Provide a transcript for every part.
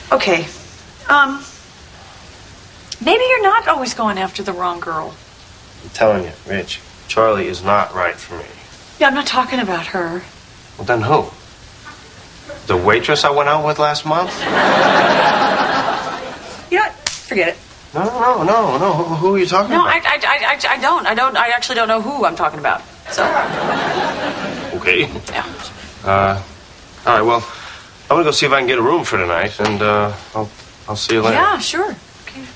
Okay. Maybe you're not always going after the wrong girl. I'm telling you, Rich, Charlie is not right for me. Yeah, I'm not talking about her. Well, then who? The waitress I went out with last month? You know what? Forget it. No. Who are you talking about? No, I don't. I actually don't know who I'm talking about. So. Okay. Yeah. All right, well, I'm gonna go see if I can get a room for tonight, and I'll see you later. Yeah, sure. Okay.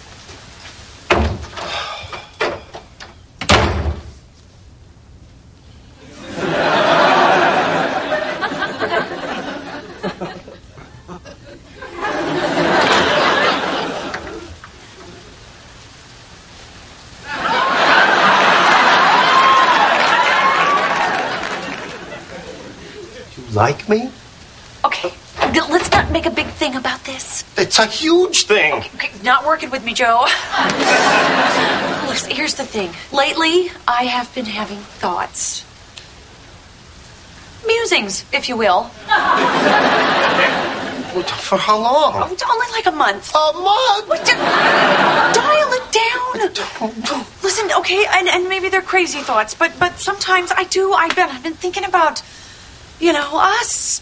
Like me? Okay, let's not make a big thing about this. It's a huge thing. Okay, not working with me, Joe. Look, here's the thing. Lately, I have been having thoughts. Musings, if you will. For how long? Oh, only like a month. A month? Dial it down. Listen, okay, and maybe they're crazy thoughts, but sometimes I've been thinking about, us.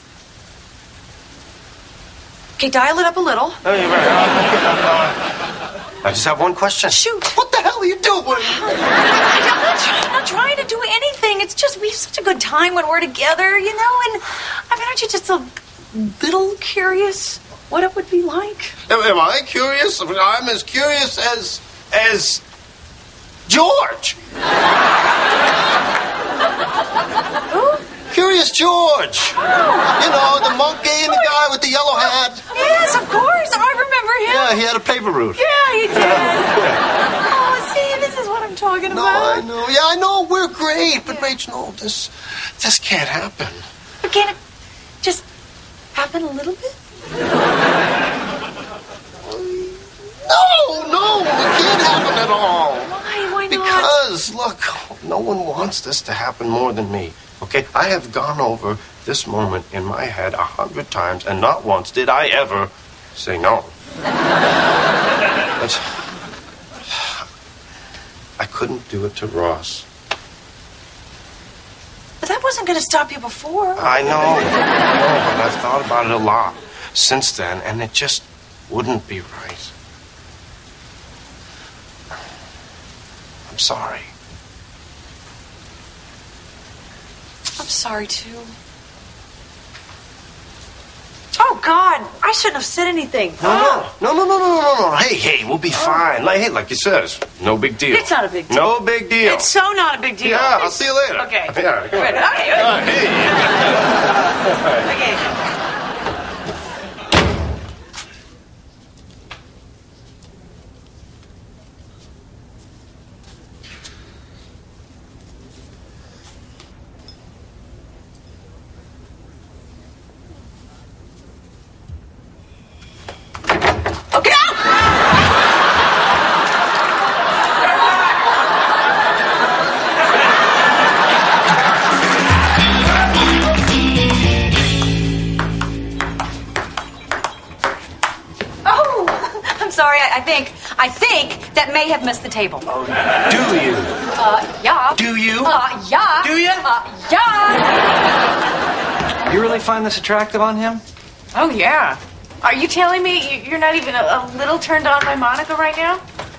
Okay, dial it up a little. Oh, you're right. I just have one question. Shoot. What the hell are you doing? I'm not trying to do anything. It's just we have such a good time when we're together, and aren't you just a little curious what it would be like? Am I curious? I mean, I'm as curious as George. Who? Curious George. Oh. The monkey and the guy with the yellow hat. Yes, of course. I remember him. Yeah, he had a paper route. Yeah, he did. Oh, see, this is what I'm talking about. I know. Yeah, I know. We're great. But, Rach, no, this can't happen. But can it just happen a little bit? No, it can't happen at all. Why not? Because, look, no one wants this to happen more than me. Okay, I have gone over this moment in my head 100 times, and not once did I ever say no. But I couldn't do it to Ross. But that wasn't going to stop you before. I know, but I've thought about it a lot since then, and it just wouldn't be right. I'm sorry. I'm sorry, too. Oh, God. I shouldn't have said anything. No. Hey, we'll be fine. Like you said, no big deal. It's not a big deal. No big deal. It's so not a big deal. Yeah, I'll see you later. Okay. Yeah, come on. Okay. Hey. Okay. I think that may have missed the table. Oh, do you? Yeah. Do you? Yeah. Do you? Yeah. You really find this attractive on him? Oh, yeah. Are you telling me you're not even a little turned on by Monica right now?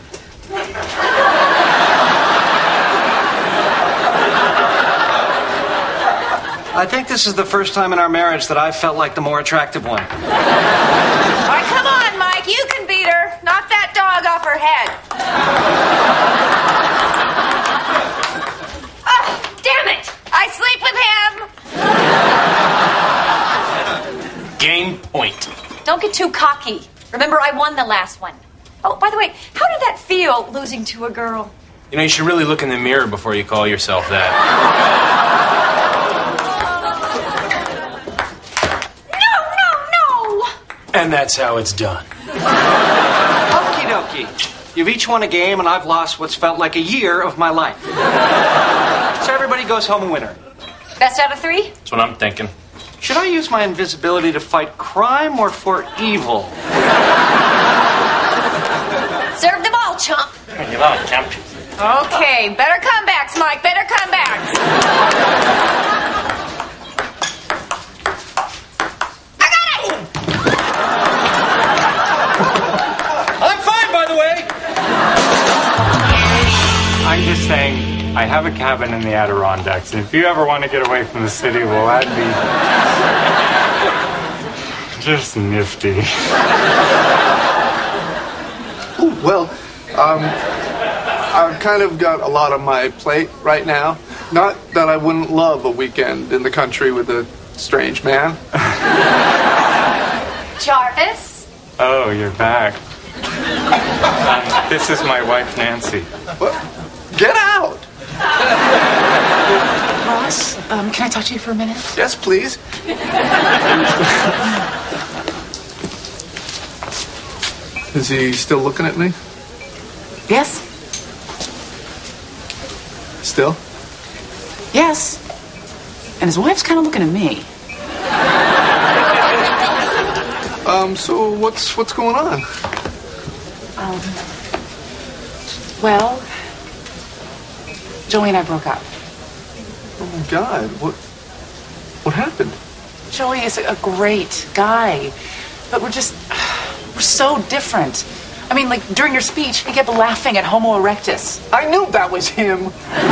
I think this is the first time in our marriage that I've felt like the more attractive one. All right, come on, Mike. You can beat her. Knock that dog off her head. Oh, damn it. I sleep with him. Game point. Don't get too cocky. Remember, I won the last one. Oh, by the way, how did that feel, losing to a girl? You should really look in the mirror before you call yourself that. And that's how it's done. Okie dokie. You've each won a game, and I've lost what's felt like a year of my life. So everybody goes home a winner. Best out of 3? That's what I'm thinking. Should I use my invisibility to fight crime or for evil? Serve them all, chump. Okay, better comebacks, Mike. Better comebacks. I got it! I'm fine, by the way. I'm just saying, I have a cabin in the Adirondacks, and if you ever want to get away from the city, well, that'd be just nifty. Ooh, well, I've kind of got a lot on my plate right now. Not that I wouldn't love a weekend in the country with a strange man. Jarvis? Oh, you're back. This is my wife, Nancy. What? Get out! Ross, can I talk to you for a minute? Yes, please. Is he still looking at me? Yes? Still? Yes. And his wife's kind of looking at me. So what's going on? Well, Joey and I broke up. Oh my God, what happened? Joey is a great guy, but we're so different. I mean, like, during your speech, he kept laughing at Homo erectus. I knew that was him.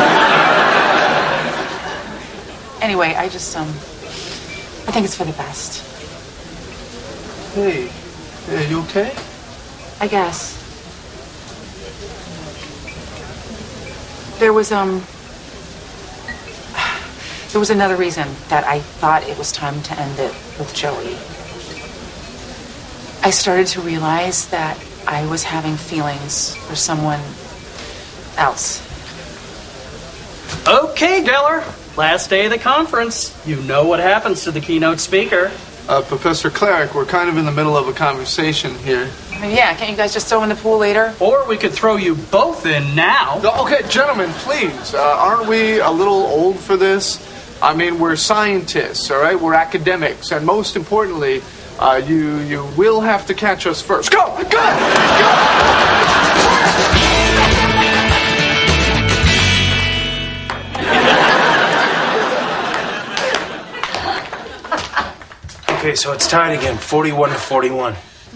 Anyway, I think it's for the best. Hey, are you okay? I guess. There was another reason that I thought it was time to end it with Joey. I started to realize that I was having feelings for someone else. Okay, Geller. Last day of the conference. You know what happens to the keynote speaker. Professor Clark, we're kind of in the middle of a conversation here. I mean, yeah, can't you guys just throw in the pool later? Or we could throw you both in now. No, okay, gentlemen, please. Aren't we a little old for this? I mean, we're scientists, all right? We're academics. And most importantly, you will have to catch us first. Go! Go! Okay, so it's tied again, 41-41.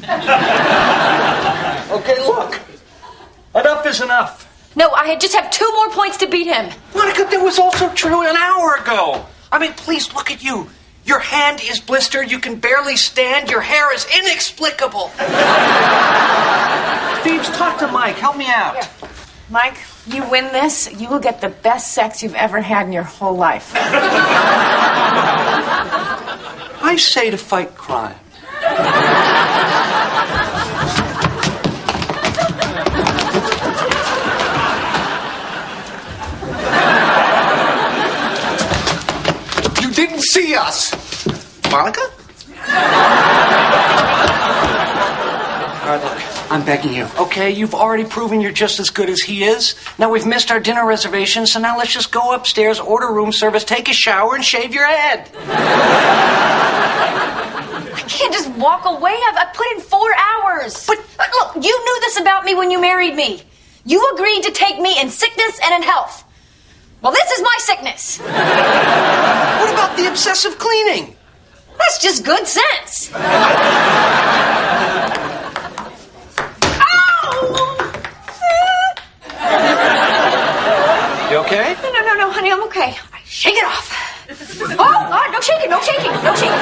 Okay, look. Enough is enough. No, I just have 2 more points to beat him. Monica, that was also true an hour ago. I mean, please look at you. Your hand is blistered. You can barely stand. Your hair is inexplicable. Phoebes, talk to Mike. Help me out. Yeah. Mike, you win this, you will get the best sex you've ever had in your whole life. I say to fight crime. You didn't see us! Monica? All right, look, I'm begging you, okay? You've already proven you're just as good as he is. Now we've missed our dinner reservation, so now let's just go upstairs, order room service, take a shower, and shave your head. I can't just walk away. I put in 4 hours. But look, you knew this about me when you married me. You agreed to take me in sickness and in health. Well, this is my sickness. What about the obsessive cleaning? That's just good sense. You okay? No, honey, I'm okay. Shake it off. Oh, God, no shaking, no shaking, no shaking.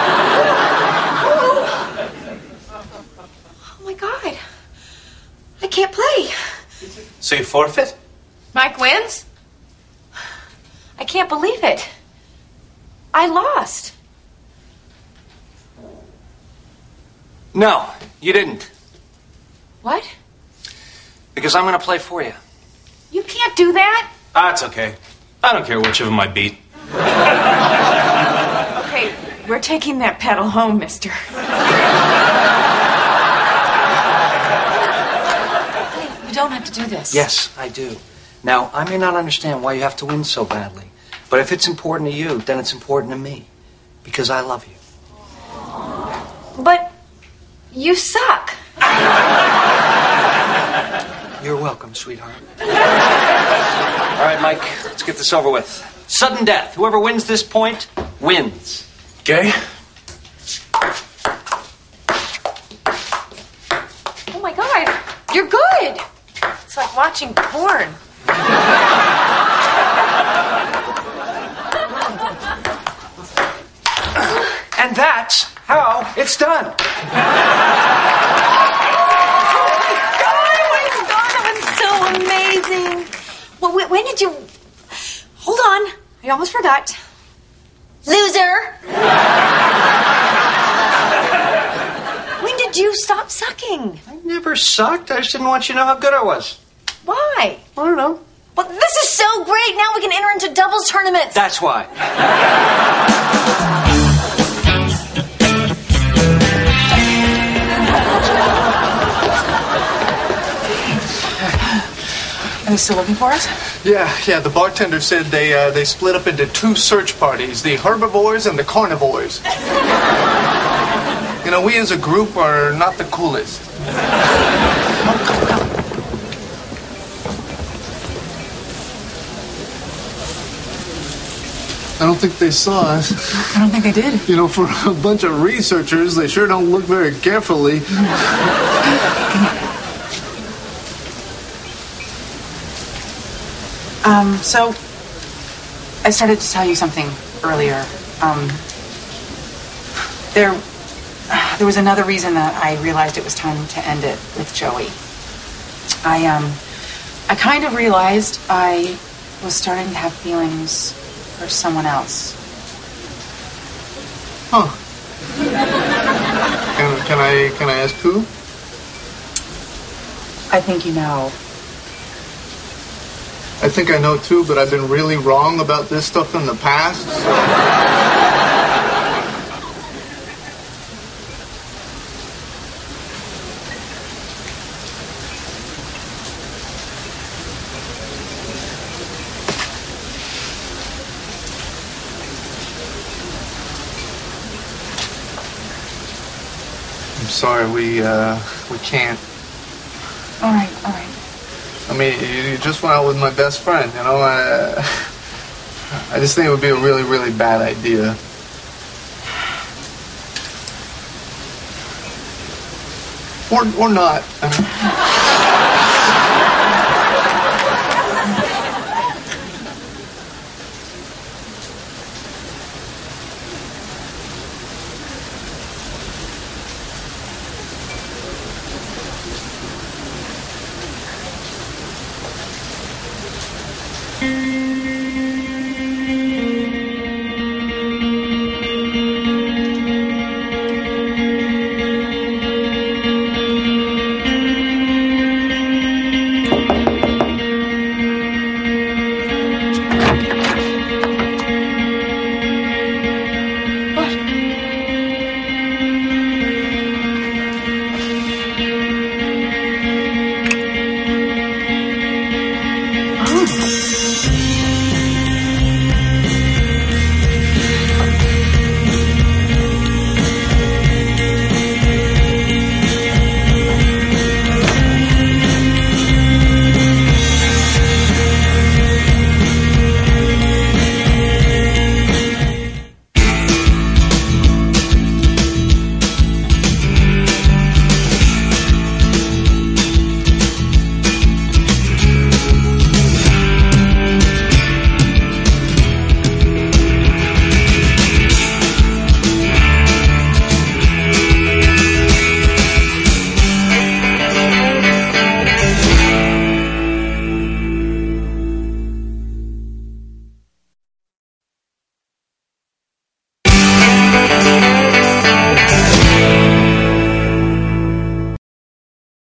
Oh, my God. I can't play. So you forfeit? Mike wins? I can't believe it. I lost. No, you didn't. What? Because I'm going to play for you. You can't do that. It's okay. I don't care which of them I beat. Okay, we're taking that pedal home, mister. You don't have to do this. Yes, I do. Now, I may not understand why you have to win so badly, but if it's important to you, then it's important to me. Because I love you. But you suck. You're welcome, sweetheart. All right, Mike, let's get this over with. Sudden death. Whoever wins this point wins. Okay? Oh my God, you're good. It's like watching porn. And that's how it's done. So amazing. Well, when did you... Hold on. I almost forgot. Loser. When did you stop sucking? I never sucked. I just didn't want you to know how good I was. Why? I don't know. Well, this is so great. Now we can enter into doubles tournaments. That's why. Are they still looking for us? Yeah. The bartender said they split up into 2 search parties: the herbivores and the carnivores. You know, we as a group are not the coolest. I don't think they saw us. I don't think they did. You know, for a bunch of researchers, they sure don't look very carefully. So I started to tell you something earlier. There was another reason that I realized it was time to end it with Joey. I kind of realized I was starting to have feelings for someone else. Huh. Can I ask who? I think you know. I think I know too, but I've been really wrong about this stuff in the past. So. I'm sorry, we can't. All right. I mean, you just went out with my best friend, you know. I just think it would be a really, really bad idea. Or not.